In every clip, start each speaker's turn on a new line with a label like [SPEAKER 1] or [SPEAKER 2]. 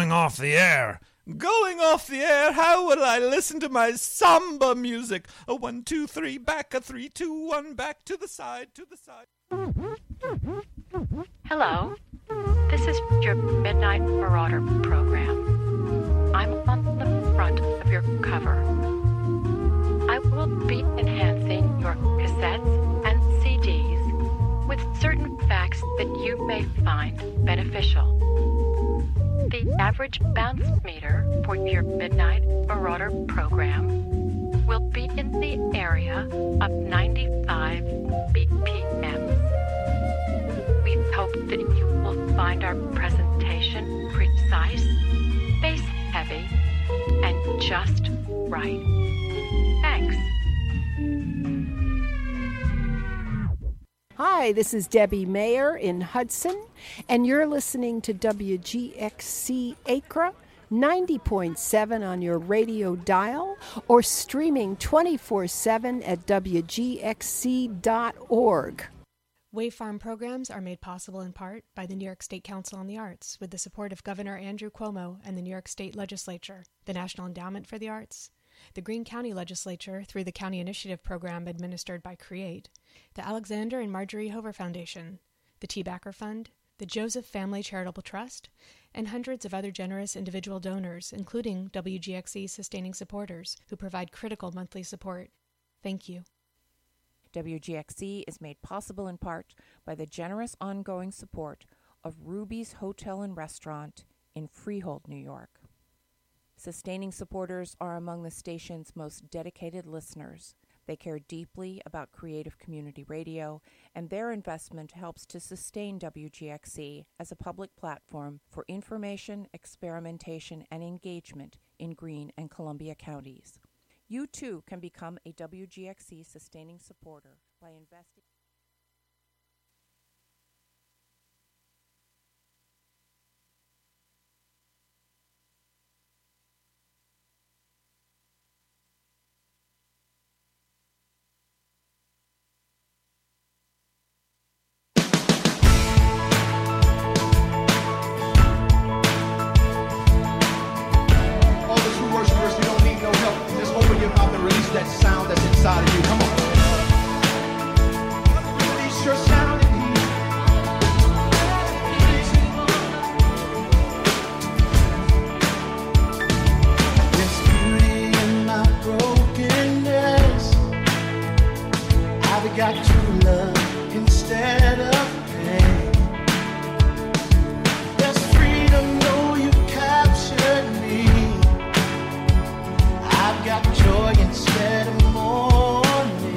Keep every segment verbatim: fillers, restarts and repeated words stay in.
[SPEAKER 1] going off the air. Going off the air, how will I listen to my samba music? A one, two, three, back, a three, two, one, back, to the side, to the side.
[SPEAKER 2] Hello, this is your Midnight Marauder program. I'm on the front of your cover. I will be enhancing your cassettes and C Ds with certain facts that you may find beneficial. The average bounce meter for your Midnight Marauder program will be in the area of ninety-five B P M. We hope that you will find our presentation precise, bass-heavy, and just right. Thanks.
[SPEAKER 3] Hi, this is Debbie Mayer in Hudson, and you're listening to W G X C Acra ninety point seven on your radio dial or streaming twenty-four seven at W G X C dot org.
[SPEAKER 4] Wave Farm programs are made possible in part by the New York State Council on the Arts with the support of Governor Andrew Cuomo and the New York State Legislature, the National Endowment for the Arts, the Greene County Legislature through the County Initiative Program administered by CREATE, the Alexander and Marjorie Hover Foundation, the T. Backer Fund, the Joseph Family Charitable Trust, and hundreds of other generous individual donors, including W G X C sustaining supporters, who provide critical monthly support. Thank you.
[SPEAKER 5] W G X C is made possible in part by the generous ongoing support of Ruby's Hotel and Restaurant in Freehold, New York. Sustaining supporters are among the station's most dedicated listeners. They care deeply about creative community radio, and their investment helps to sustain W G X C as a public platform for information, experimentation, and engagement in Greene and Columbia counties. You too can become a W G X C sustaining supporter by investing.
[SPEAKER 6] That sound that's inside of you. Come on. Release your sound in here. There's beauty in my brokenness. I've got true love instead of pain. There's freedom, though you captured me. I've got joy instead of mourning.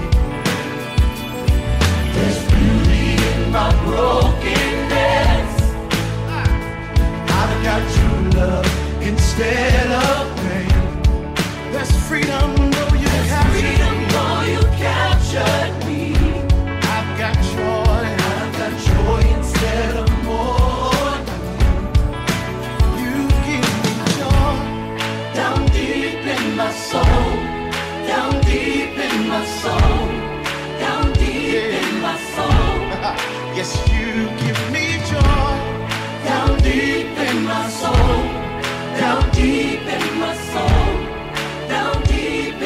[SPEAKER 6] There's beauty in my brokenness. I've got true love instead of pain. There's freedom, though you captured me. Though you captured me. I've got joy. I've got joy instead of mourning. You give me joy down deep in my soul, down deep in my soul, down deep yeah. in my soul. Yes, you give me joy, down deep in my soul, down deep in my soul, down deep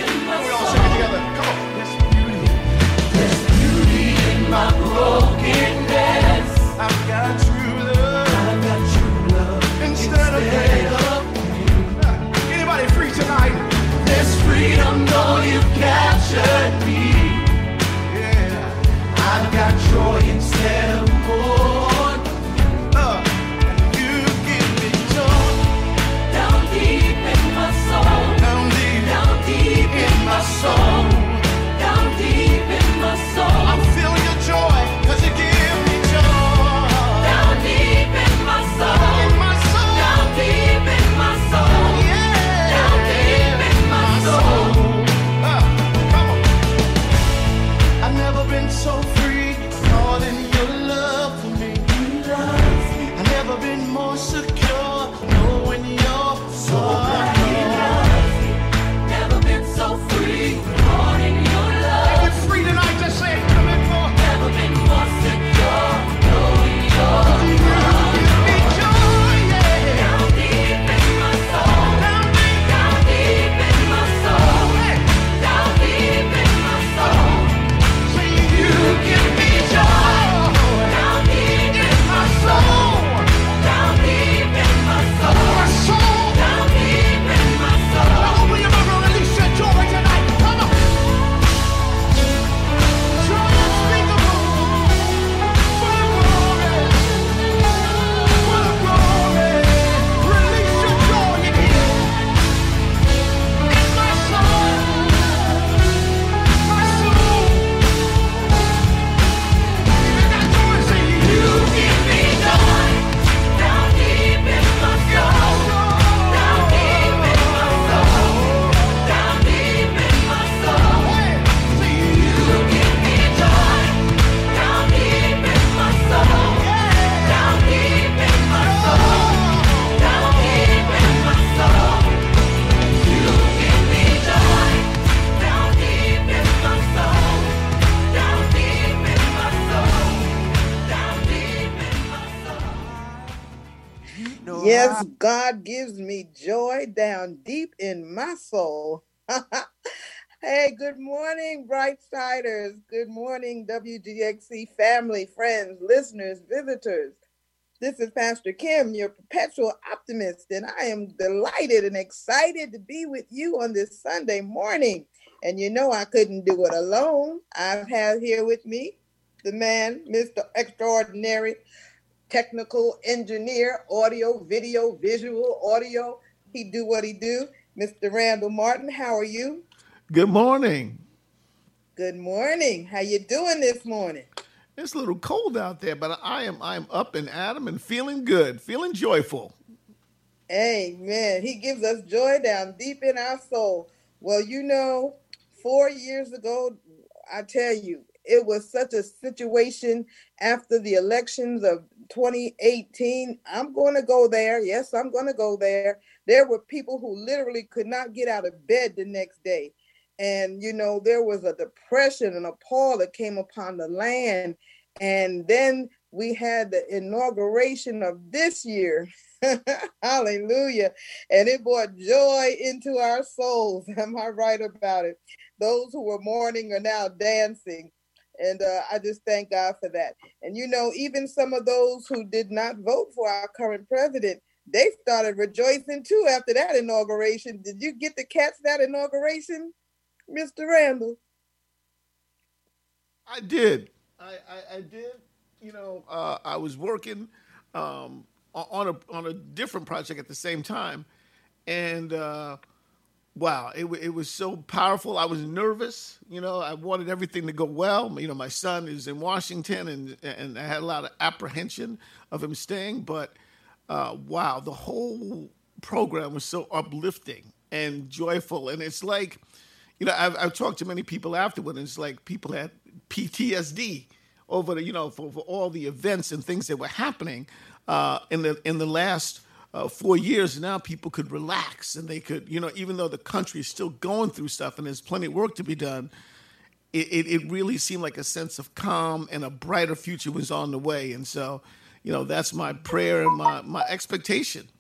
[SPEAKER 7] Yes, God gives me joy down deep in my soul. Hey, good morning, Brightsiders. Good morning, W G X C family, friends, listeners, visitors. This is Pastor Kim, your perpetual optimist, and I am delighted and excited to be with you on this Sunday morning. And you know I couldn't do it alone. I've had here with me the man, Mister Extraordinary, technical engineer, audio, video, visual, audio. He do what he do. Mister Randall Martin, how are you?
[SPEAKER 8] Good morning.
[SPEAKER 7] Good morning. How you doing this morning?
[SPEAKER 8] It's a little cold out there, but I am I am up and at 'em and feeling good, feeling joyful.
[SPEAKER 7] Amen. He gives us joy down deep in our soul. Well, you know, four years ago, I tell you, it was such a situation after the elections of twenty eighteen. I'm going to go there. Yes, I'm going to go there. There were people who literally could not get out of bed the next day. And, you know, there was a depression and a pall that came upon the land. And then we had the inauguration of this year. Hallelujah. And it brought joy into our souls. Am I right about it? Those who were mourning are now dancing. And uh, I just thank God for that. And, you know, even some of those who did not vote for our current president, they started rejoicing, too, after that inauguration. Did you get to catch that inauguration, Mister Randall?
[SPEAKER 8] I did. I, I, I did. You know, uh, I was working um, on a on a different project at the same time. And, uh, wow, it, it was so powerful. I was nervous. You know, I wanted everything to go well. You know, my son is in Washington, and, and I had a lot of apprehension of him staying. But, uh, wow, the whole program was so uplifting and joyful. And it's like, you know, I've, I've talked to many people afterward, and it's like people had P T S D over the, you know, for, for all the events and things that were happening uh, in the in the last uh, four years. Now people could relax, and they could, you know, even though the country is still going through stuff and there's plenty of work to be done, it, it, it really seemed like a sense of calm and a brighter future was on the way. And so, you know, that's my prayer and my, my expectation.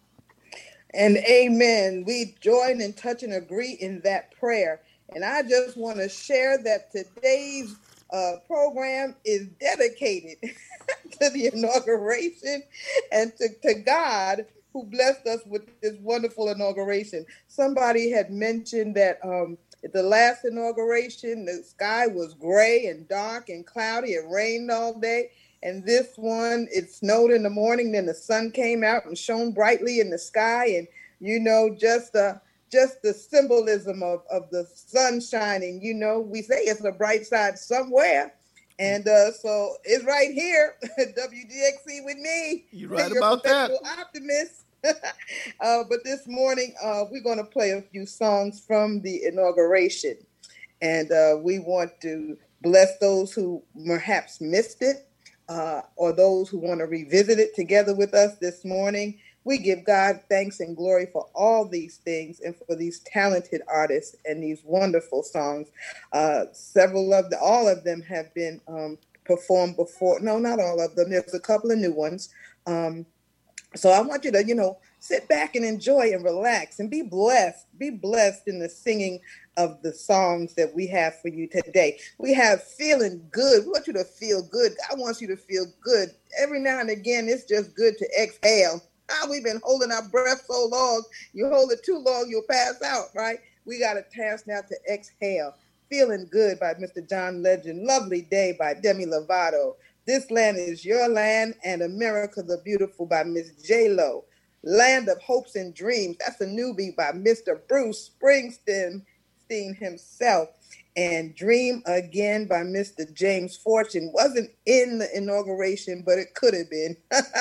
[SPEAKER 7] And amen. We join and touch and agree in that prayer. And I just want to share that today's uh, program is dedicated to the inauguration and to, to God, who blessed us with this wonderful inauguration. Somebody had mentioned that um, at the last inauguration, the sky was gray and dark and cloudy. It rained all day. And this one, it snowed in the morning, then the sun came out and shone brightly in the sky. And, you know, just the just the symbolism of, of the sun shining, you know, we say it's a bright side somewhere. And uh, so it's right here, W G X C with me.
[SPEAKER 8] You're right about that.
[SPEAKER 7] Optimist. uh, but this morning, uh, we're going to play a few songs from the inauguration. And uh, we want to bless those who perhaps missed it. Uh, or those who want to revisit it together with us this morning. We give God thanks and glory for all these things and for these talented artists and these wonderful songs. Uh, several of the, all of them have been um, performed before. No, not all of them. There's a couple of new ones. Um, so I want you to, you know, sit back and enjoy and relax and be blessed. Be blessed in the singing of the songs that we have for you today. We have Feeling Good. We want you to feel good. God wants you to feel good. Every now and again, it's just good to exhale. Ah, we've been holding our breath so long. You hold it too long, you'll pass out, right? We got a task now to exhale. Feeling Good by Mister John Legend. Lovely Day by Demi Lovato. This Land Is Your Land, and America the Beautiful by Miss J-Lo. Land of Hopes and Dreams. That's a newbie by Mister Bruce Springsteen himself. And Dream Again by Mister James Fortune. Wasn't in the inauguration, but it could have been.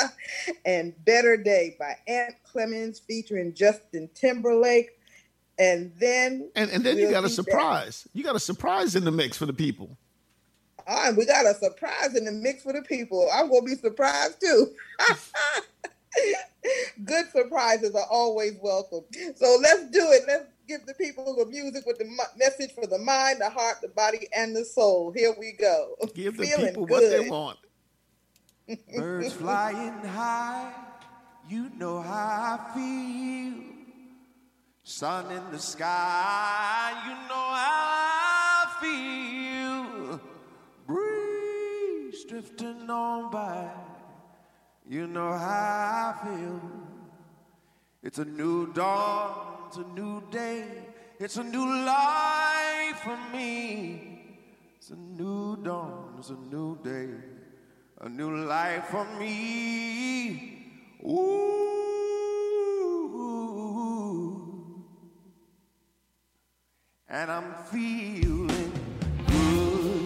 [SPEAKER 7] And Better Day by Ant Clemens featuring Justin Timberlake. And then
[SPEAKER 8] and, and then we'll you got a surprise. That. You got a surprise in the mix for the people.
[SPEAKER 7] All right, we got a surprise in the mix for the people. I'm going to be surprised too. Good surprises are always welcome. So let's do it. Let's give the people the music with the message for the mind, the heart, the body, and the soul. Here we go.
[SPEAKER 8] Give the
[SPEAKER 7] Feeling
[SPEAKER 8] people
[SPEAKER 7] good.
[SPEAKER 8] what they want.
[SPEAKER 6] Birds flying high, You know how I feel. Sun in the sky, you know how I feel. Breeze drifting on by, you know how I feel. It's a new dawn, it's a new day, it's a new life for me. It's a new dawn, it's a new day, a new life for me. Ooh. And I'm feeling good.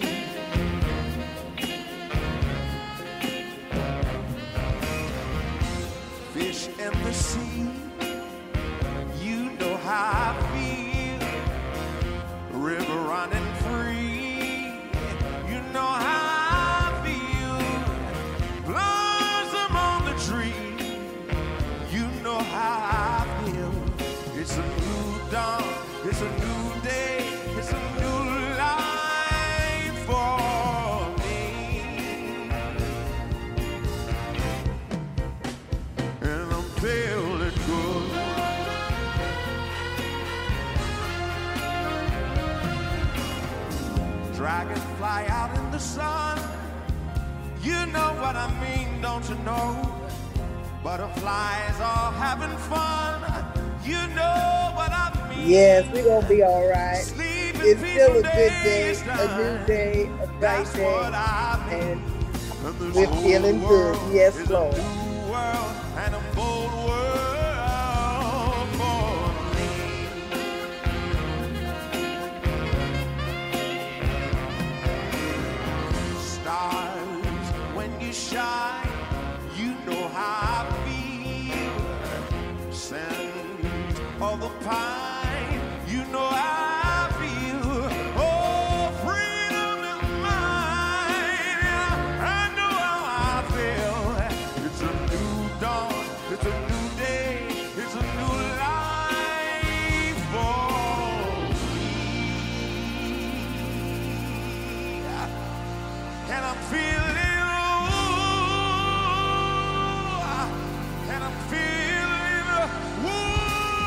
[SPEAKER 6] Fish in the sea, you know how I feel. River running free, you know how I feel. Blossom on the tree, you know how I feel. It's a new dawn, it's a new day, it's a new life for me. And I'm feeling good. Dragonfly out in the sun, you know what I mean, don't you know? Butterflies all having fun, you know what I mean.
[SPEAKER 7] Yes, we're going to be all right. It's still a good day, a new day, a bright day, and we're feeling good. Yes, Lord.
[SPEAKER 6] And a bold world for me. Stars, when you shine, you know how I feel. Scent of the pine, you know how I feel. Oh, freedom is mine. I know how I feel. It's a new dawn, it's a new day, it's a new life for me. And I'm feeling, ooh, and I'm feeling, ooh.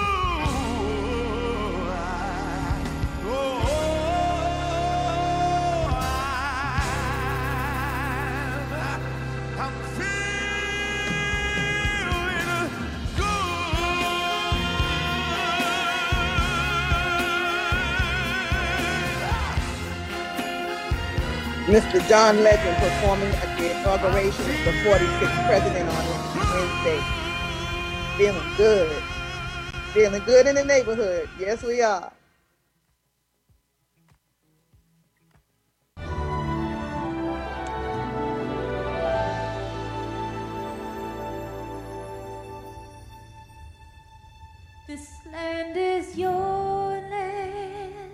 [SPEAKER 7] Mister John Legend performing at the inauguration of the forty-sixth president on Wednesday. Feeling good. Feeling good in the neighborhood. Yes, we are.
[SPEAKER 9] This land is your land.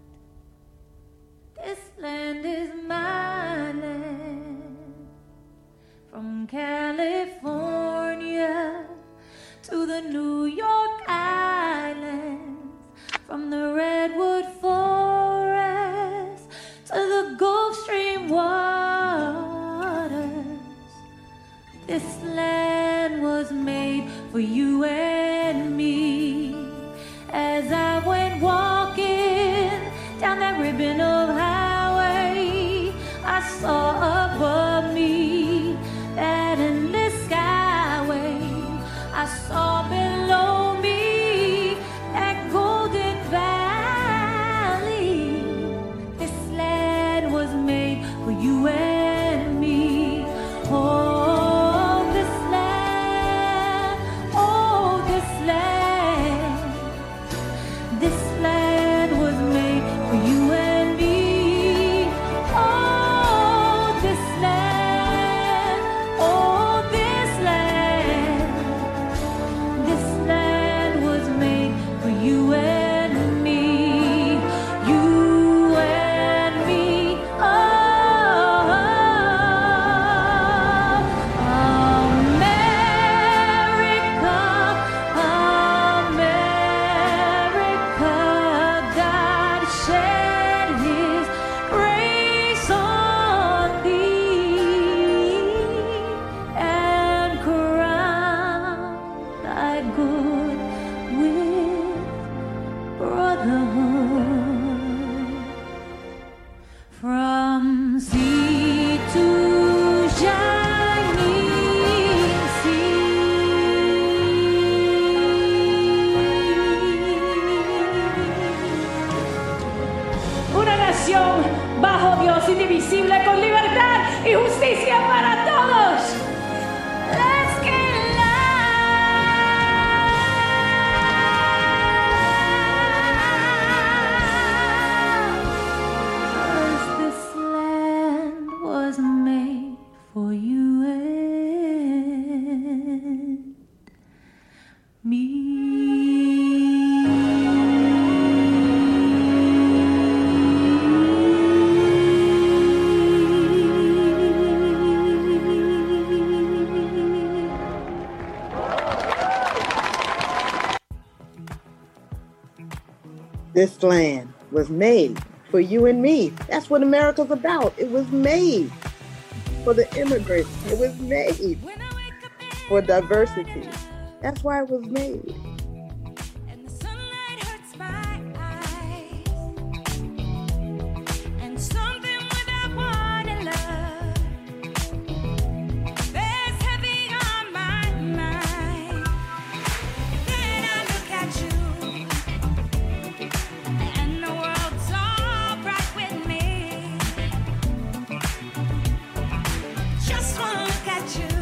[SPEAKER 9] This land is my land. From California to the New York Islands, from the Redwood Forest to the Gulf Stream waters. This land was made for you and me. As I went walking down that ribbon of highway, I saw above me that endless skyway. I saw below me quite good with brotherhood. From sea to shining sea, una nación bajo Dios indivisible con libertad y justicia para todos. Let's get loud, 'cause this land was made for you and me.
[SPEAKER 7] This land was made for you and me. That's what America's about. It was made for the immigrants. It was made for diversity. That's why it was made.
[SPEAKER 9] And the sunlight hurts my eyes, and something without one in love bears heavy on my mind. Then I look at you, and the world's all bright with me. Just one look at you,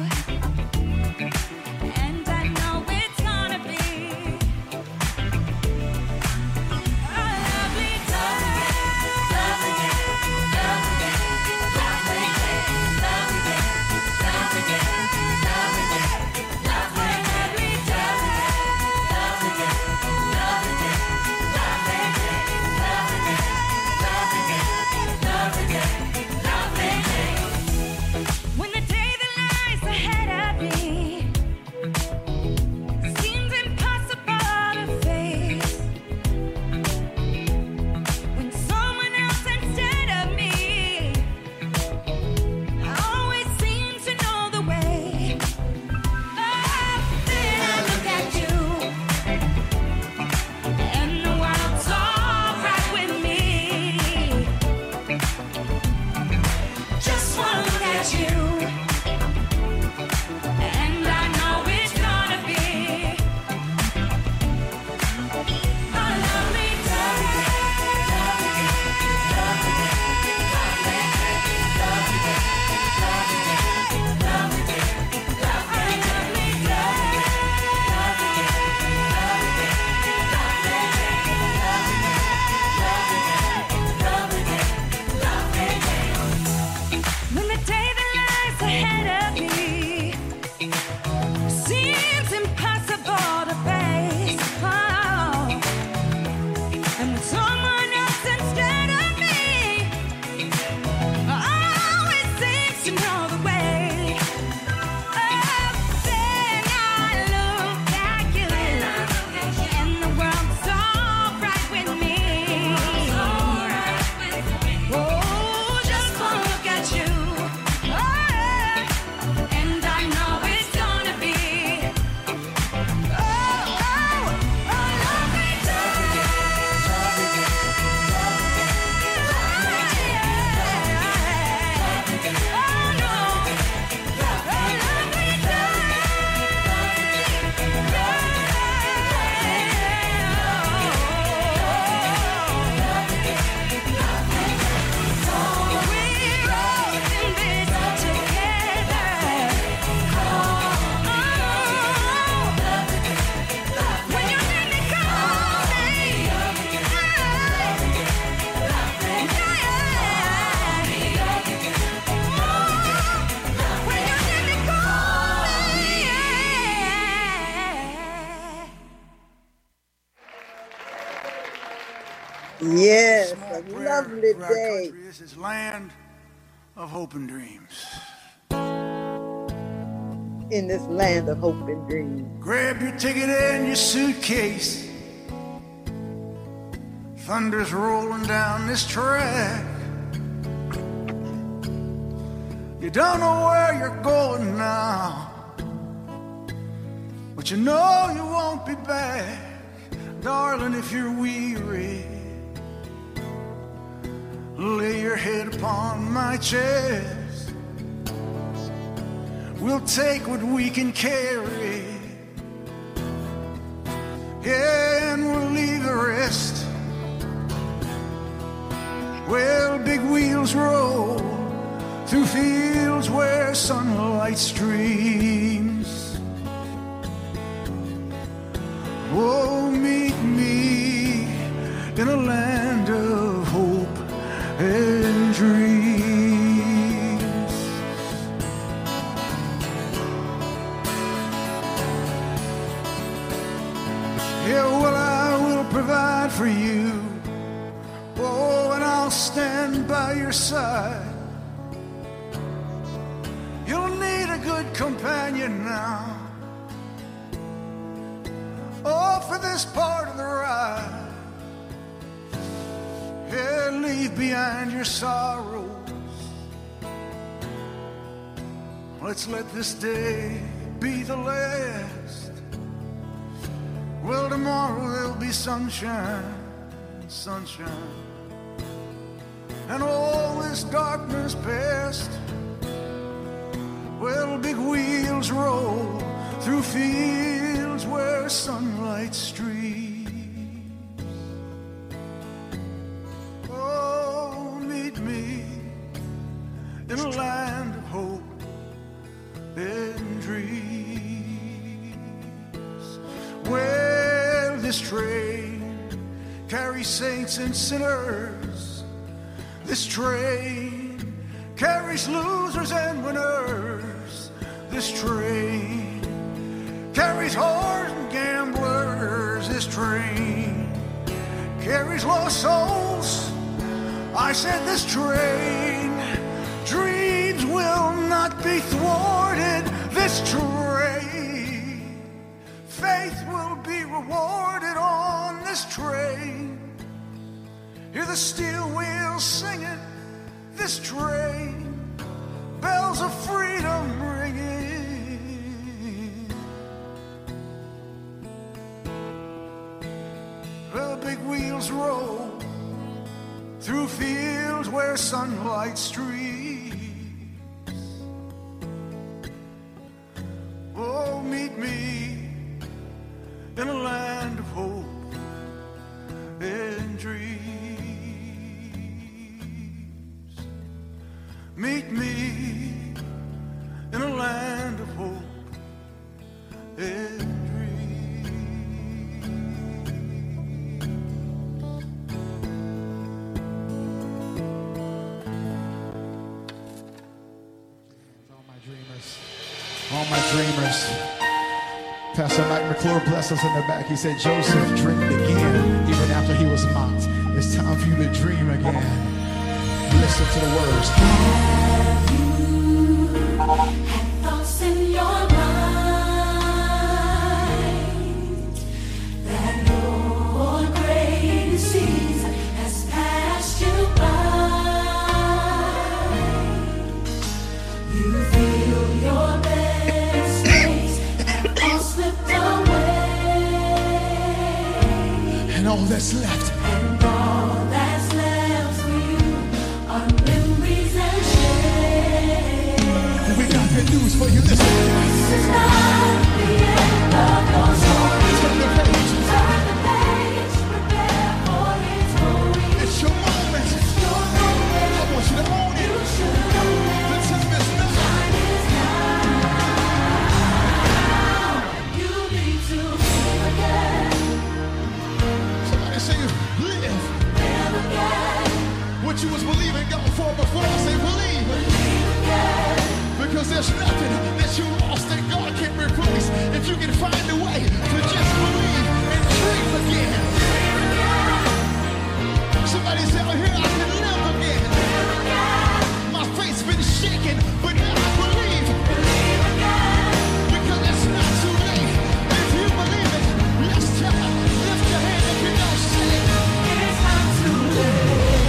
[SPEAKER 9] and I know it's gonna be a lovely day. Love again, love again, love again, love again, love again, love again, love again, love again, love again, love again, love again, love again, love again, love again, love again. When the day that lies ahead of me seems impossible to face, when someone else instead of me always seems to know the way, oh, then I look at you, and the world's all right with me. Just one look at you, and I know it's gonna be a lovely day. Love again, love again, love again, love again, love again, love again, love again, a lovely day. Love again, love again, love again, love again, love again, love again. When the day that lies ahead of me seems impossible to face, oh, and when someone else instead of me always seems to know the way, oh, then I look at you, and the world's all right with me. Oh, just one look at you, oh, and I know it's gonna be oh, oh, a lovely day. Oh no, a lovely
[SPEAKER 7] Yes,
[SPEAKER 10] Small
[SPEAKER 7] a
[SPEAKER 10] prayer
[SPEAKER 7] lovely
[SPEAKER 10] for our
[SPEAKER 7] day.
[SPEAKER 10] country. This is land of hope and dreams.
[SPEAKER 7] In this land of hope and dreams.
[SPEAKER 10] Grab your ticket and your suitcase. Thunder's rolling down this track. You don't know where you're going now, but you know you won't be back, darling, if you're weary. Lay your head upon my chest. We'll take what we can carry, yeah, and we'll leave the rest. Well, big wheels roll through fields where sunlight streams. Oh, meet me in a land of hope and dreams. Yeah, well, I will provide for you. Oh, and I'll stand by your side. You'll need a good companion now. Oh, for this part of the ride. Yeah, leave behind your sorrows. Let's let this day be the last. Well, tomorrow there'll be sunshine, sunshine, and all this darkness past. Well, big wheels roll through fields where sunlight streams. Oh, meet me in a land of hope and dreams. Well, this train carries saints and sinners. This train carries losers and winners. This train carries whores and gamblers. This train carries lost souls. I said this train, dreams will not be thwarted. This train, faith will be rewarded on this train. Hear the steel wheels singing. This train, bells of freedom ringing. The big wheels roll through fields where sunlight streams. Oh, meet me in a land of hope and dreams. Meet me in a land of hope and dreams.
[SPEAKER 11] All my dreamers, all my dreamers. Pastor Mike McClure blessed us in the back. He said, Joseph dreamed again, even after he was mocked. It's time for you to dream again. Listen to the words.
[SPEAKER 9] Have you had thoughts in your mind that your greatest season has passed you by? You feel your best days have all slipped away,
[SPEAKER 11] And all that's left.
[SPEAKER 9] and all that's left for you are memories and shame.
[SPEAKER 11] We got good news for you. Listen.
[SPEAKER 9] This is not the end of your story.
[SPEAKER 11] Turn the page.
[SPEAKER 9] Turn the page, prepare for its glory.
[SPEAKER 11] It's your moment.
[SPEAKER 9] Your moment,
[SPEAKER 11] I want you to own
[SPEAKER 9] you
[SPEAKER 11] it.
[SPEAKER 9] should own
[SPEAKER 11] The
[SPEAKER 9] it.
[SPEAKER 11] time is now.
[SPEAKER 9] Time is now. You need to live again,
[SPEAKER 11] Somebody say, live.
[SPEAKER 9] live again,
[SPEAKER 11] What you was believing God for before. I say, believe.
[SPEAKER 9] live again.
[SPEAKER 11] Because there's nothing that you lost that God can replace. If you can find a way to just believe and dream again. Somebody say, oh, here I can live again. My faith's been shaken, but now I believe. Because it's not too late. If you believe it, let's tell her. Lift your hand if you don't say it.
[SPEAKER 9] It's not too late.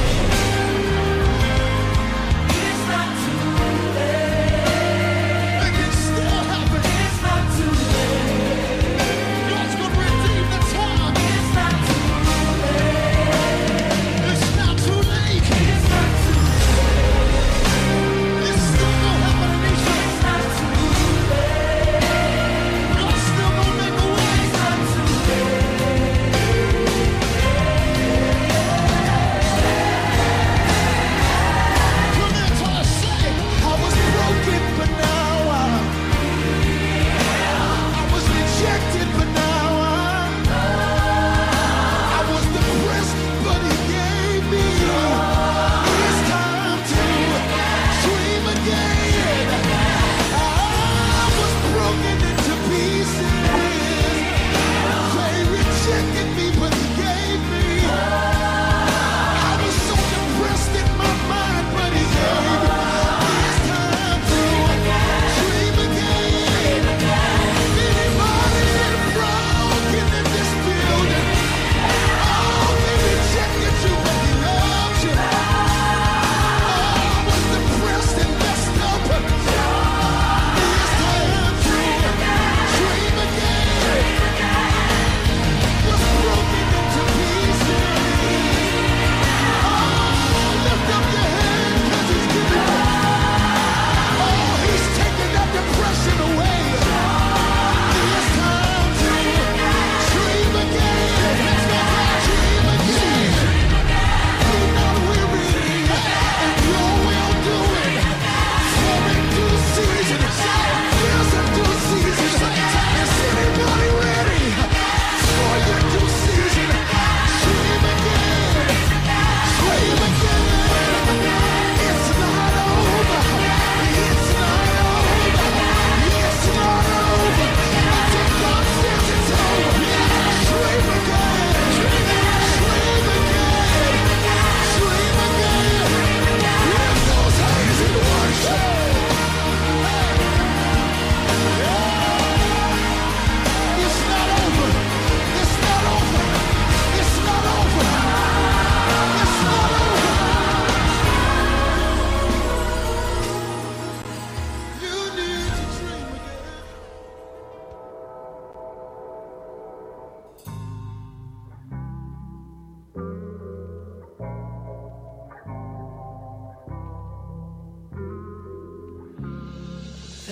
[SPEAKER 9] It's not too late.
[SPEAKER 11] It can still happen.
[SPEAKER 9] It's not too late.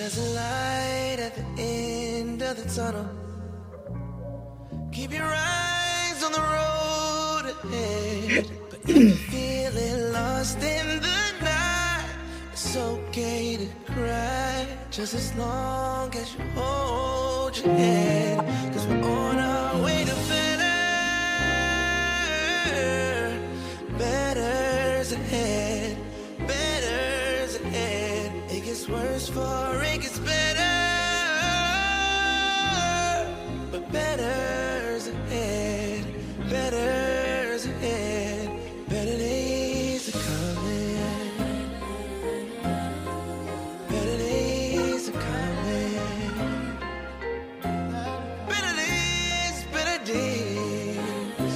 [SPEAKER 6] There's a light at the end of the tunnel. Keep your eyes on the road ahead. But if you're feeling lost in the night, it's okay to cry, just as long as you hold your head. Cause we're on our way to better. Better's ahead. Better's ahead. It gets worse before it gets better. But better's ahead. Better's ahead. Better days are coming. Better days are coming. Better days, better days.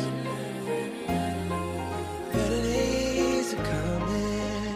[SPEAKER 6] Better days are coming.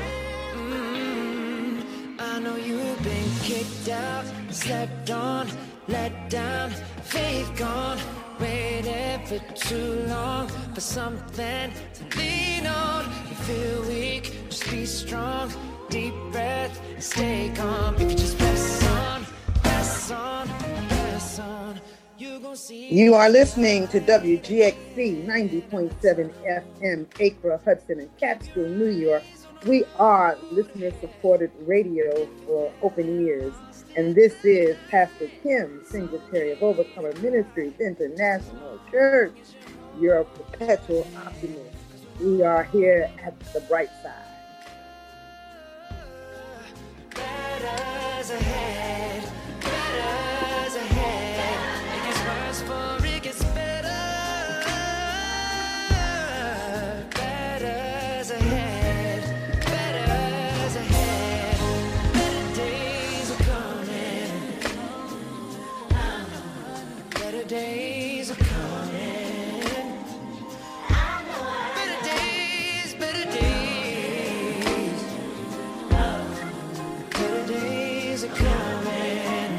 [SPEAKER 6] Mm, I know you've been kicked out, slept on, let down, faith gone. Waited for too long for something to lean on. You feel weak, just be strong. Deep breath, stay calm. If you just press on, press on, press on, you gon' see.
[SPEAKER 7] You are listening to W G X C ninety point seven F M, Acra, Hudson, and Catskill, New York. We are listener-supported radio for open ears. And this is Pastor Kim, Secretary of Overcomer Ministries International Church, your perpetual optimist. We are here at the bright side.
[SPEAKER 6] Better's ahead, better's ahead. It gets worse before it gets better. Better's ahead, better's ahead. Better days are coming. Better days are coming. Better days, better days. Better days are coming.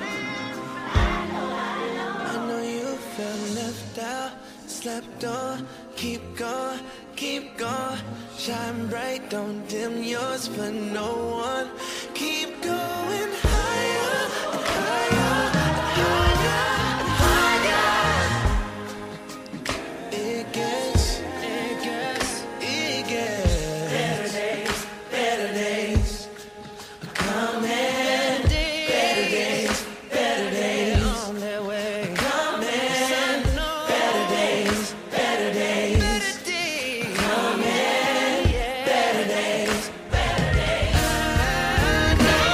[SPEAKER 6] I know you felt left out, slept on. Keep going, keep going. Shine bright, don't dim yours for no one. Keep going higher and higher and higher and higher. It gets, it gets, it gets better days, better days. Coming, better days, better days on their way. Coming, better days, better days, better days. Coming, better days, better days. I know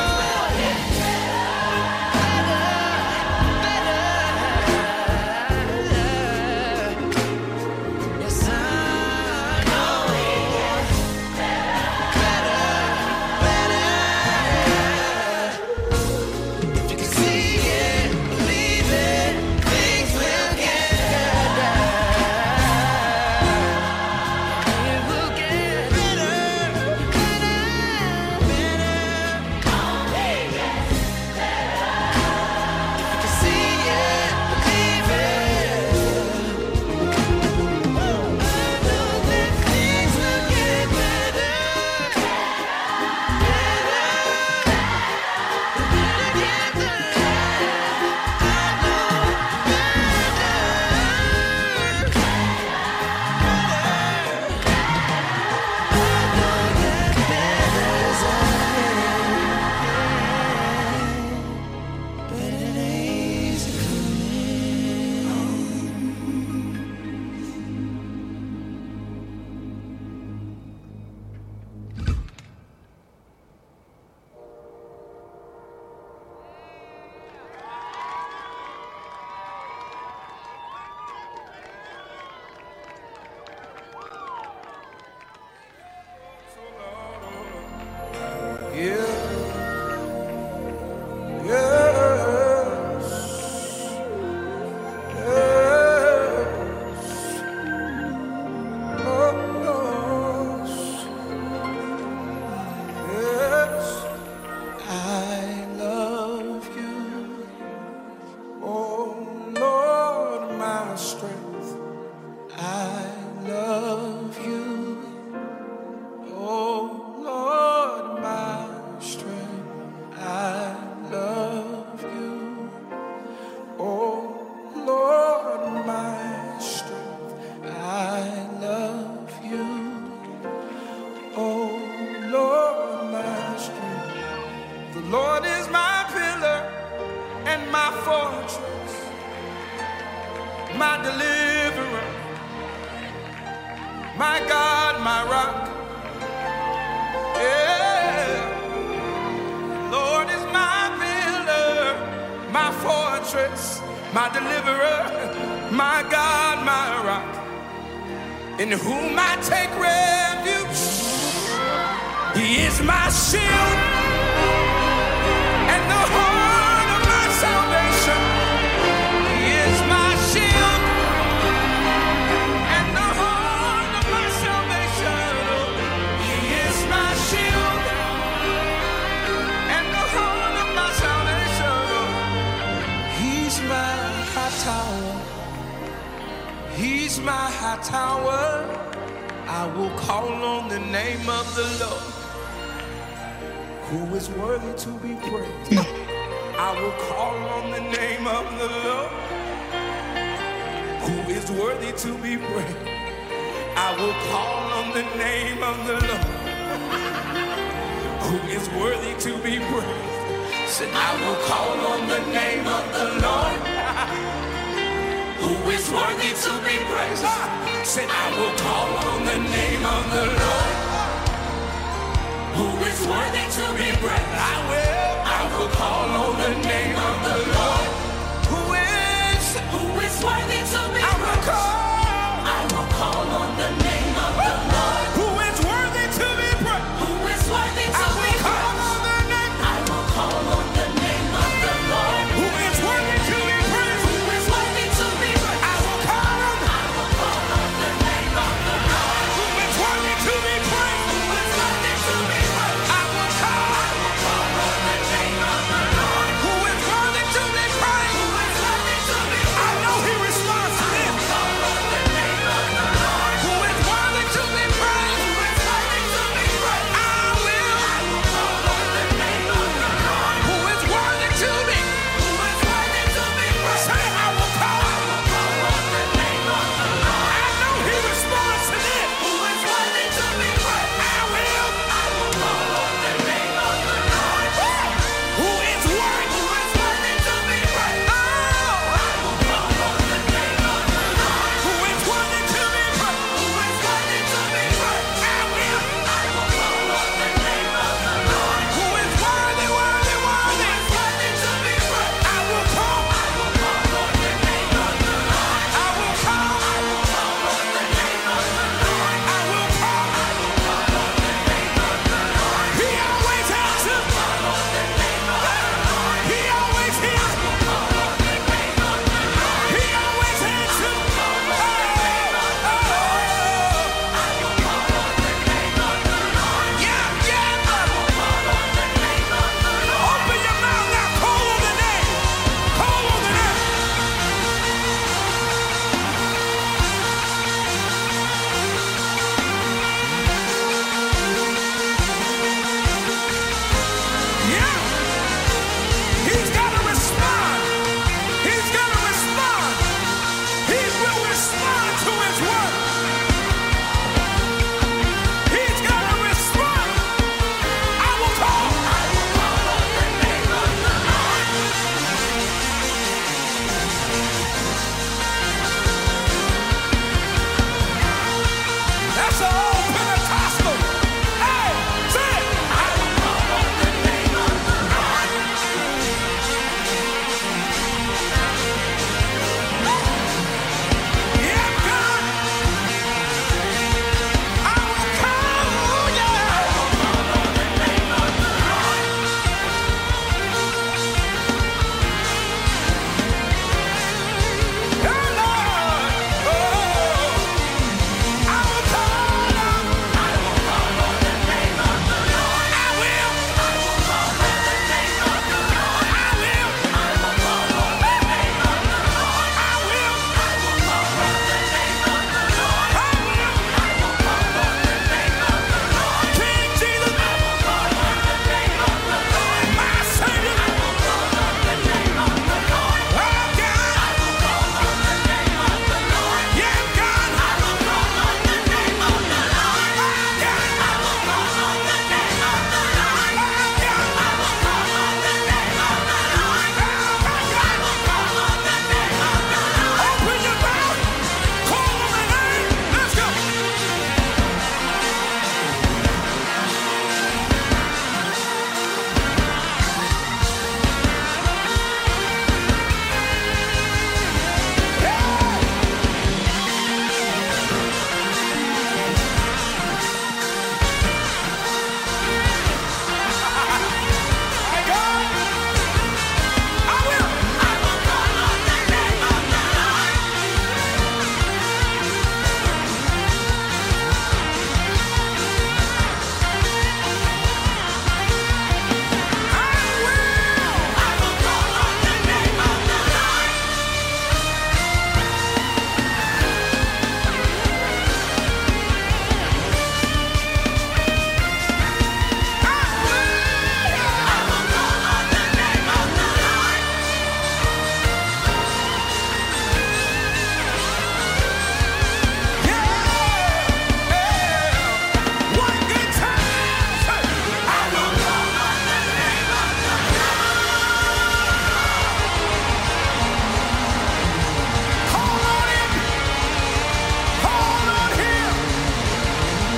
[SPEAKER 6] my deliverer, my God, my rock. Yeah. Lord is my builder, my fortress, my deliverer, my God, my rock, in whom I take refuge. He is my shield and the horn of my salvation. He is my shield and the horn of my salvation. He is my shield and the horn of my salvation. He's my high tower. He's my high tower. I will call on the name of the Lord, who is worthy to be praised. I will call on the name of the Lord, who is worthy to be praised. I will call on the name of the Lord, who is worthy to be praised. Said I will call on the name of the Lord, who is worthy to be praised. Said I will call on the name of the Lord, who is worthy to be praised. I will, I will call on the name of the Lord, who is, who is worthy to be praised. I will call, I will call on the name of the Lord, who is worthy to be praised. Who is worthy to be praised. I will call on the name of the Lord, who is worthy to be praised. Who is worthy to be praised. I will call on, I will call on the name of the Lord, who is worthy to be praised. Who is worthy to be praised. I will call, I will call on the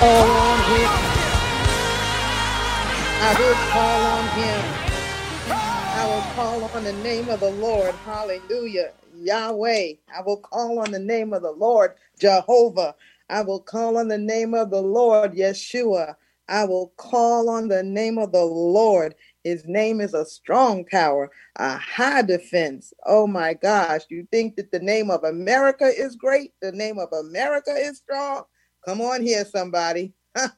[SPEAKER 7] call on him. I will call on him. I will call on the name of the Lord. Hallelujah. Yahweh. I will call on the name of the Lord. Jehovah. I will call on the name of the Lord. Yeshua. I will call on the name of the Lord. His name is a strong tower, a high defense. Oh my gosh. You think that the name of America is great? The name of America is strong? Come on here, somebody.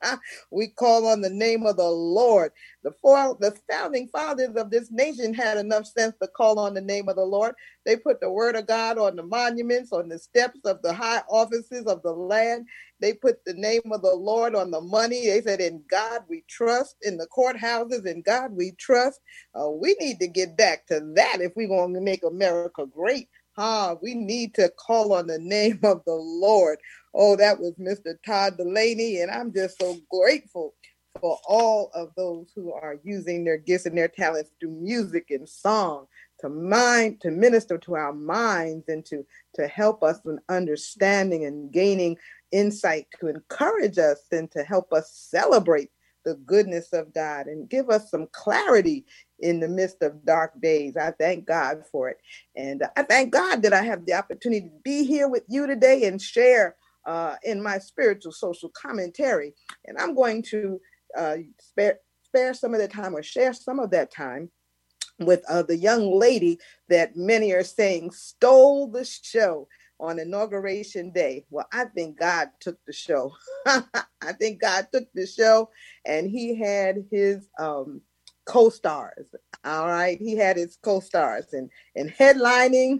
[SPEAKER 7] We call on the name of the Lord. The four, the founding fathers of this nation had enough sense to call on the name of the Lord. They put the word of God on the monuments, on the steps of the high offices of the land. They put the name of the Lord on the money. They said, in God we trust. In the courthouses, in God we trust. Uh, we need to get back to that if we're going to make America great. Huh? We need to call on the name of the Lord. Oh, that was Mister Todd Delaney, and I'm just so grateful for all of those who are using their gifts and their talents through music and song to mind, to minister to our minds and to, to help us in understanding and gaining insight, to encourage us and to help us celebrate the goodness of God and give us some clarity in the midst of dark days. I thank God for it. And I thank God that I have the opportunity to be here with you today and share uh, in my spiritual social commentary. And I'm going to uh, spare, spare some of the time or share some of that time with uh, the young lady that many are saying stole the show on Inauguration Day. Well, I think God took the show. I think God took the show, and he had his um, co-stars. All right. He had his co-stars, and, and headlining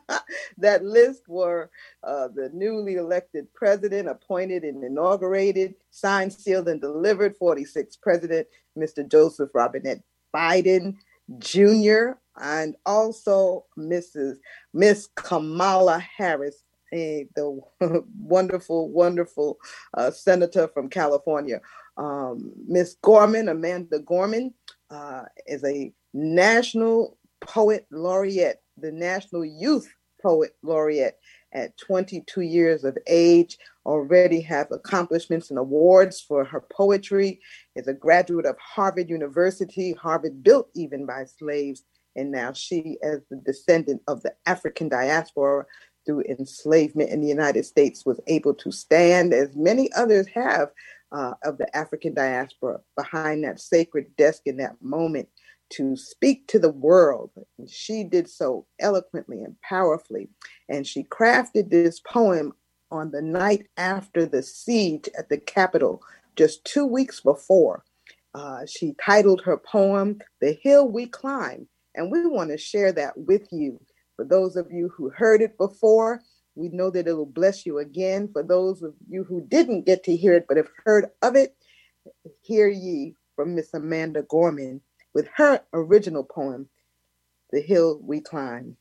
[SPEAKER 7] that list were uh, the newly elected president, appointed and inaugurated, signed, sealed, and delivered, forty-sixth president, Mister Joseph Robinette Biden Junior, and also Missus Miss Kamala Harris, eh, the wonderful, wonderful uh, senator from California. Um, Miss Gorman, Amanda Gorman, uh, is a National Poet Laureate, the National Youth Poet Laureate at twenty-two years of age, already have accomplishments and awards for her poetry, is a graduate of Harvard University, Harvard built even by slaves, and now she, as the descendant of the African diaspora through enslavement in the United States, was able to stand, as many others have, uh, of the African diaspora behind that sacred desk in that moment to speak to the world. And she did so eloquently and powerfully. And she crafted this poem on the night after the siege at the Capitol, just two weeks before. Uh, she titled her poem, The Hill We Climb. And we want to share that with you. For those of you who heard it before, we know that it will bless you again. For those of you who didn't get to hear it but have heard of it, hear ye from Miss Amanda Gorman with her original poem, The Hill We Climb.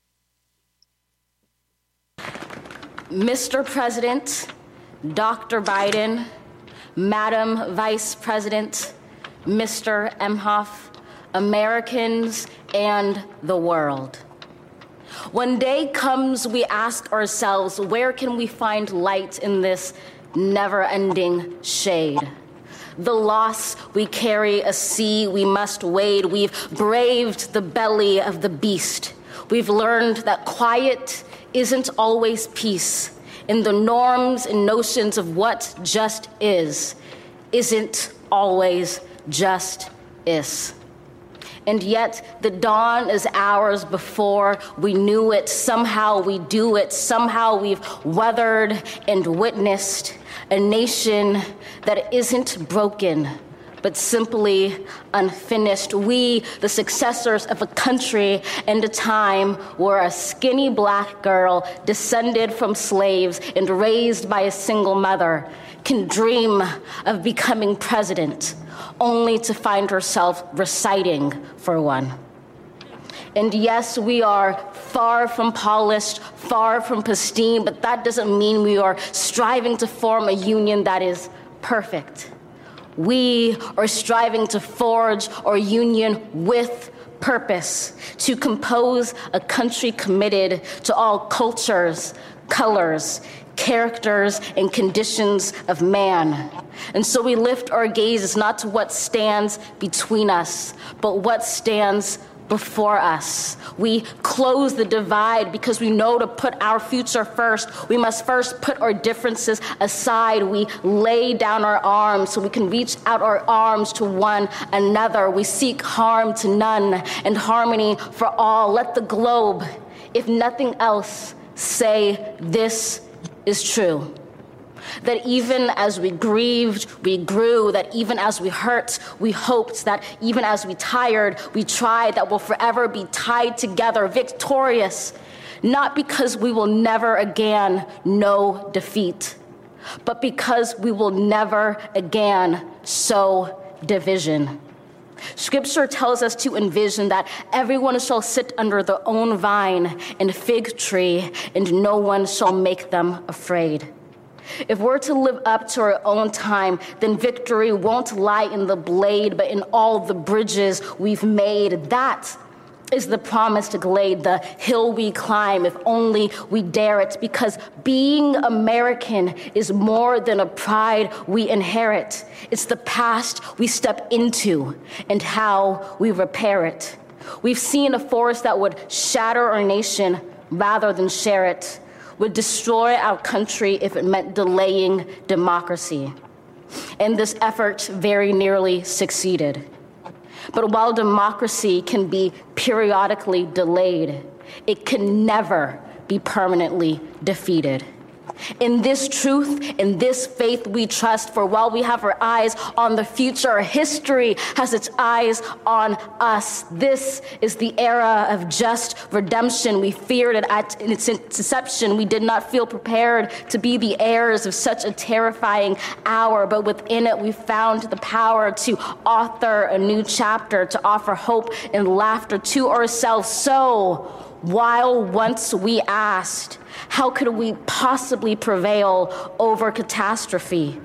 [SPEAKER 12] Mister President, Doctor Biden, Madam Vice President, Mister Emhoff, Americans, and the world. When day comes, we ask ourselves, where can we find light in this never-ending shade? The loss we carry, a sea we must wade. We've braved the belly of the beast. We've learned that quiet isn't always peace. In the norms and notions of what just is, isn't always just is. And yet the dawn is hours before we knew it. Somehow we do it. Somehow we've weathered and witnessed a nation that isn't broken, but simply unfinished. We, the successors of a country and a time where a skinny black girl descended from slaves and raised by a single mother can dream of becoming president, only to find herself reciting for one. And yes, we are far from polished, far from pristine, but that doesn't mean we are striving to form a union that is perfect. We are striving to forge our union with purpose, to compose a country committed to all cultures, colors, characters, and conditions of man. And so we lift our gaze not to what stands between us, but what stands before us. We close the divide because we know to put our future first, we must first put our differences aside. We lay down our arms so we can reach out our arms to one another. We seek harm to none and harmony for all. Let the globe, if nothing else, say this is true. That even as we grieved, we grew. That even as we hurt, we hoped. That even as we tired, we tried. That we'll forever be tied together, victorious. Not because we will never again know defeat, but because we will never again sow division. Scripture tells us to envision that everyone shall sit under their own vine and fig tree, and no one shall make them afraid. If we're to live up to our own time, then victory won't lie in the blade, but in all the bridges we've made. That is the promised glade, the hill we climb, if only we dare it, because being American is more than a pride we inherit. It's the past we step into and how we repair it. We've seen a force that would shatter our nation rather than share it, would destroy our country if it meant delaying democracy. And this effort very nearly succeeded. But while democracy can be periodically delayed, it can never be permanently defeated. In this truth, in this faith we trust, for while we have our eyes on the future, history has its eyes on us. This is the era of just redemption. We feared it at its inception. We did not feel prepared to be the heirs of such a terrifying hour, but within it we found the power to author a new chapter, to offer hope and laughter to ourselves. So, while once we asked, how could we possibly prevail over catastrophe?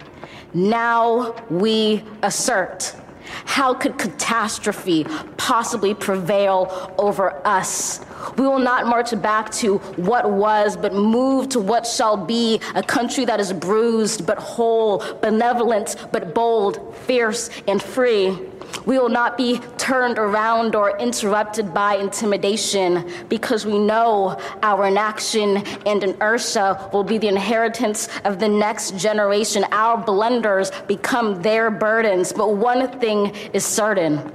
[SPEAKER 12] Now we assert, how could catastrophe possibly prevail over us? We will not march back to what was, but move to what shall be, a country that is bruised but whole, benevolent but bold, fierce and free. We will not be turned around or interrupted by intimidation, because we know our inaction and inertia will be the inheritance of the next generation. Our blunders become their burdens. But one thing is certain.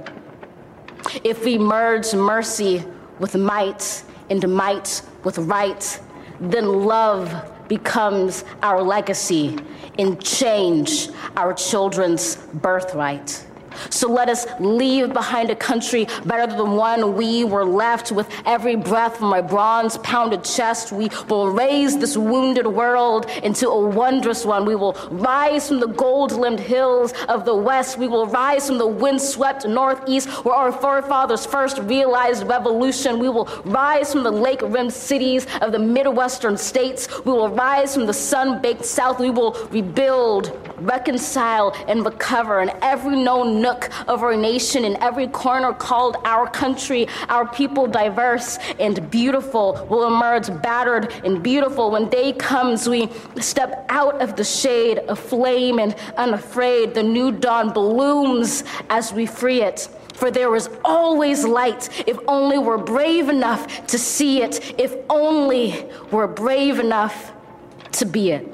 [SPEAKER 12] If we merge mercy with might and might with right, then love becomes our legacy and change our children's birthright. So let us leave behind a country better than the one we were left. With every breath from my bronze-pounded chest, we will raise this wounded world into a wondrous one. We will rise from the gold-limbed hills of the west. We will rise from the wind-swept northeast, where our forefathers first realized revolution. We will rise from the lake-rimmed cities of the Midwestern states. We will rise from the sun-baked south. We will rebuild, reconcile, and recover in every known nook of our nation, in every corner called our country. Our people, diverse and beautiful, will emerge battered and beautiful. When day comes, we step out of the shade of flame and unafraid. The new dawn blooms as we free it. For there is always light, if only we're brave enough to see it, if only we're brave enough to be it.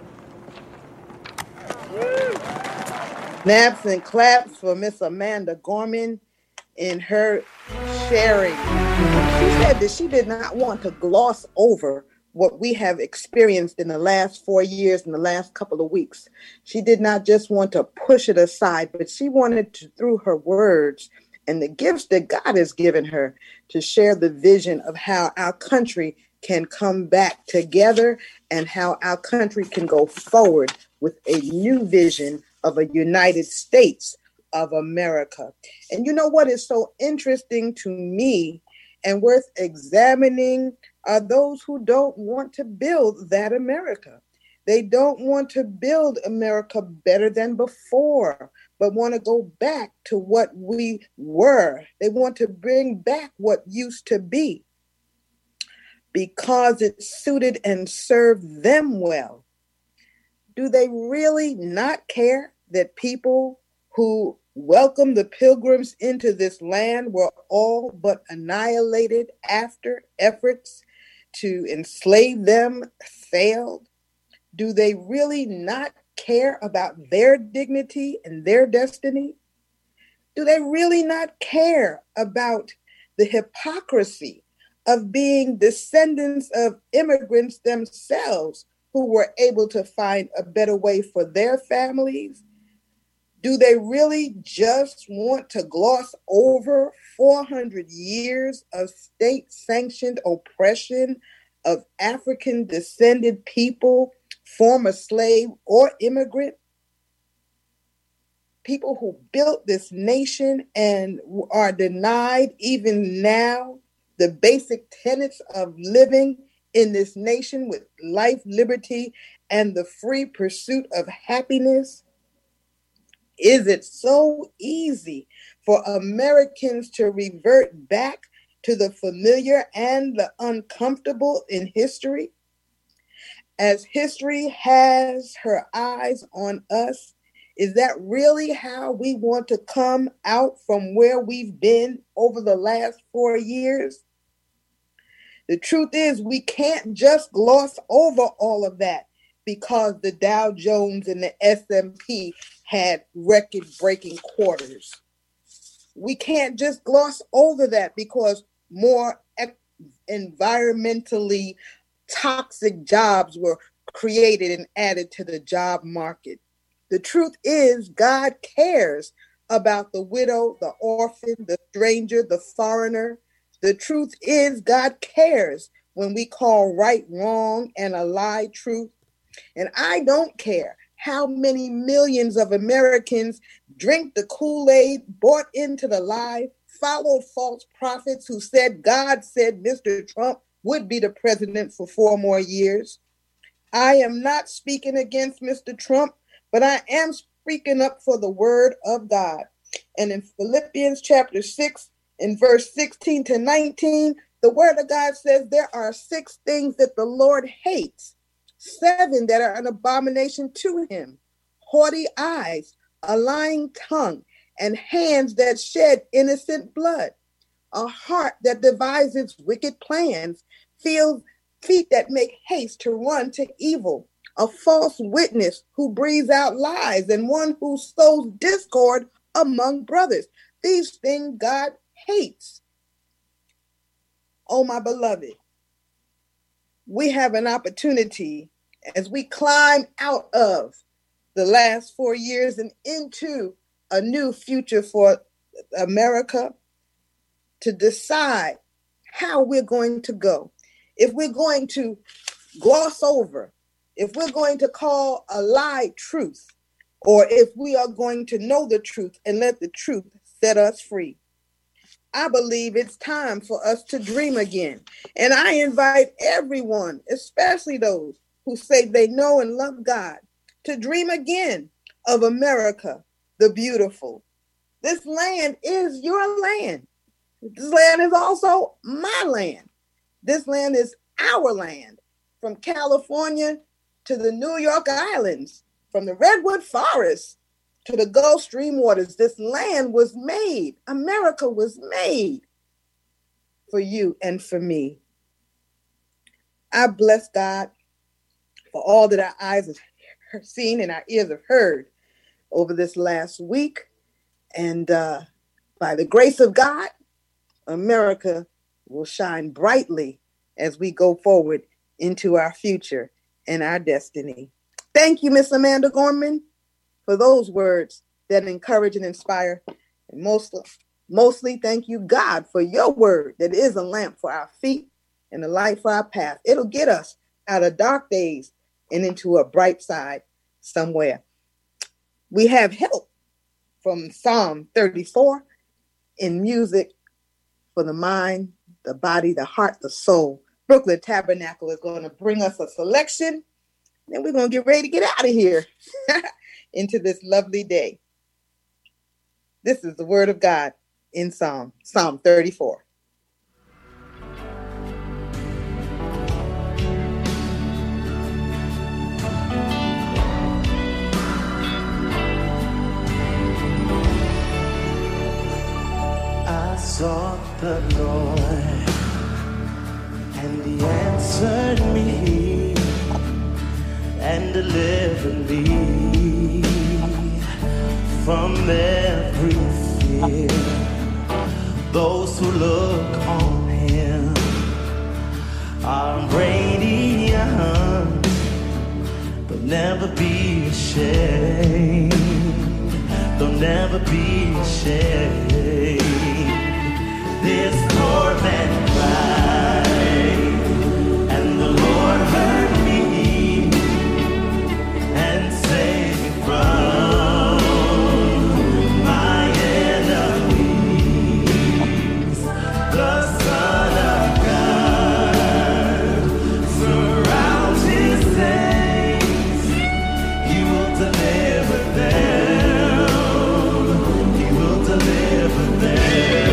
[SPEAKER 7] Snaps and claps for Miss Amanda Gorman in her sharing. She said that she did not want to gloss over what we have experienced in the last four years, in the last couple of weeks. She did not just want to push it aside, but she wanted to, through her words and the gifts that God has given her, to share the vision of how our country can come back together and how our country can go forward with a new vision of a United States of America. And you know what is so interesting to me and worth examining are those who don't want to build that America. They don't want to build America better than before, but want to go back to what we were. They want to bring back what used to be. because it suited and served them well? Do they really not care that people who welcomed the pilgrims into this land were all but annihilated after efforts to enslave them failed? Do they really not care about their dignity and their destiny? Do they really not care about the hypocrisy of being descendants of immigrants themselves who were able to find a better way for their families? Do they really just want to gloss over four hundred years of state-sanctioned oppression of African-descended people, former slave or immigrant? People who built this nation and are denied even now the basic tenets of living in this nation with life, liberty, and the free pursuit of happiness? Is it so easy for Americans to revert back to the familiar and the uncomfortable in history? As history has her eyes on us, is that really how we want to come out from where we've been over the last four years? The truth is, we can't just gloss over all of that because the Dow Jones and the S and P had record-breaking quarters. We can't just gloss over that because more environmentally toxic jobs were created and added to the job market. The truth is, God cares about the widow, the orphan, the stranger, the foreigner. The truth is, God cares when we call right wrong and a lie truth. And I don't care how many millions of Americans drink the Kool-Aid, bought into the lie, followed false prophets who said God said Mister Trump would be the president for four more years. I am not speaking against Mister Trump, but I am speaking up for the word of God. And in Philippians chapter six, in verse sixteen to nineteen, the word of God says there are six things that the Lord hates, seven that are an abomination to him: haughty eyes, a lying tongue, and hands that shed innocent blood, a heart that devises wicked plans, feels feet that make haste to run to evil, a false witness who breathes out lies, and one who sows discord among brothers. These things God hates. Oh, my beloved, we have an opportunity as we climb out of the last four years and into a new future for America to decide how we're going to go. If we're going to gloss over, if we're going to call a lie truth, or if we are going to know the truth and let the truth set us free. I believe it's time for us to dream again. And I invite everyone, especially those who say they know and love God, to dream again of America, the beautiful. This land is your land. This land is also my land. This land is our land. From California to the New York Islands, from the Redwood Forest to the Gulf Stream waters, this land was made. America was made for you and for me. I bless God for all that our eyes have seen and our ears have heard over this last week. And uh, by the grace of God, America will shine brightly as we go forward into our future and our destiny. Thank you, Miss Amanda Gorman, for those words that encourage and inspire. And mostly, mostly thank you, God, for your word that is a lamp for our feet and a light for our path. It'll get us out of dark days and into a bright side somewhere. We have help from Psalm thirty-four in music for the mind, the body, the heart, the soul. Brooklyn Tabernacle is going to bring us a selection. Then we're going to get ready to get out of here into this lovely day. This is the word of God in Psalm, Psalm thirty-four.
[SPEAKER 6] the Lord, and He answered me and delivered me from every fear. Those who look on Him are radiant, they'll never be ashamed, they'll never be ashamed. This poor man cried, and the Lord heard me and saved me from my enemies. The Son of God surrounds His saints. He will deliver them. He will deliver them.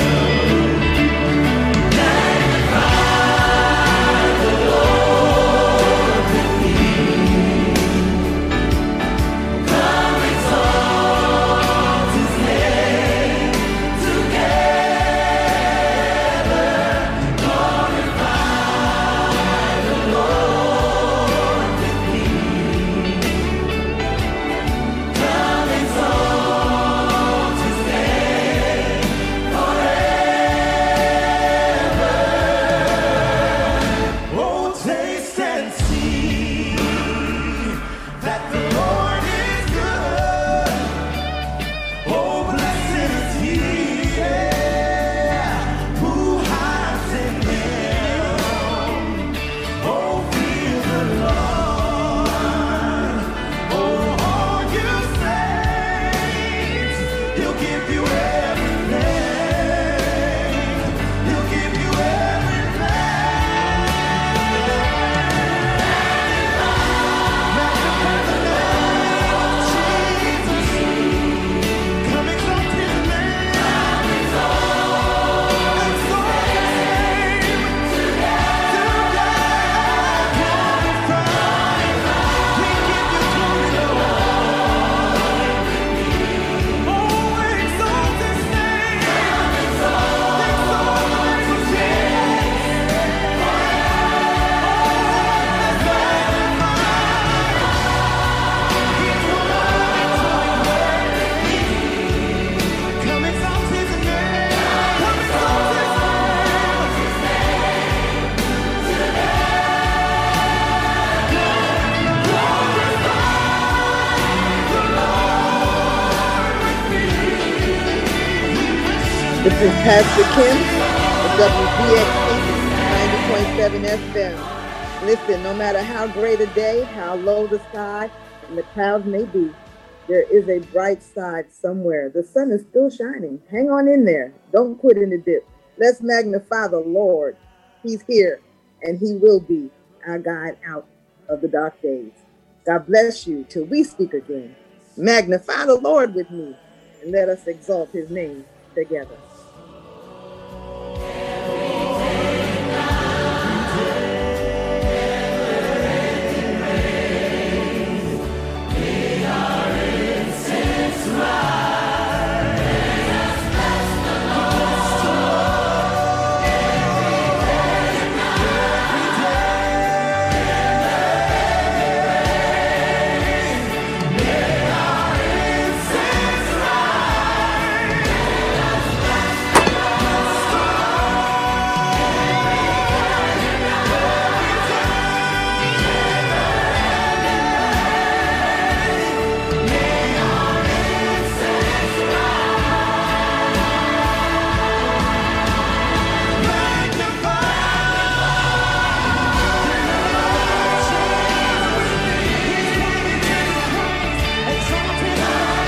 [SPEAKER 7] This is Pastor Kim of W G X C ninety point seven F M. Listen, no matter how great a day, how low the sky and the clouds may be, there is a bright side somewhere. The sun is still shining. Hang on in there. Don't quit in the dip. Let's magnify the Lord. He's here, and He will be our guide out of the dark days. God bless you till we speak again. Magnify the Lord with me, and let us exalt His name together.